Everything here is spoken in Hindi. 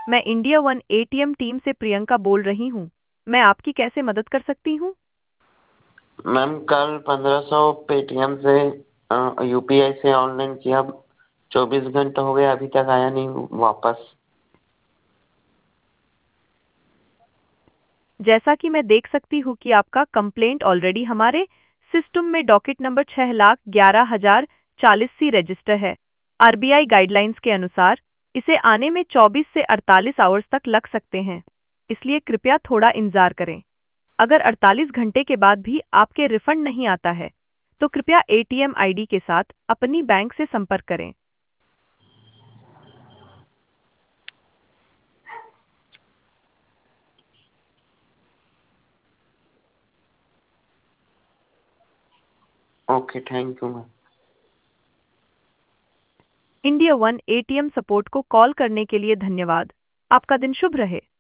मैं इंडिया वन एटीएम टीम से प्रियंका बोल रही हूँ। मैं आपकी कैसे मदद कर सकती हूँ? मैम कल 1500 पेटीएम से यूपीआई से ऑनलाइन किया। 24 घंटे हो गए, अभी तक आया नहीं वापस। जैसा कि मैं देख सकती हूँ कि आपका कंप्लेंट ऑलरेडी हमारे सिस्टम में डॉकेट नंबर 6,11,040 सी रजिस्टर है। आरबीआई गाइडलाइंस के अनुसार इसे आने में 24 से 48 आवर्स तक लग सकते हैं, इसलिए कृपया थोड़ा इंतजार करें। अगर 48 घंटे के बाद भी आपके रिफंड नहीं आता है, तो कृपया एटीएम आईडी के साथ अपनी बैंक से संपर्क करें। Okay, thank you ma'am. India one ATM support को कॉल करने के लिए धन्यवाद। आपका दिन शुभ रहे।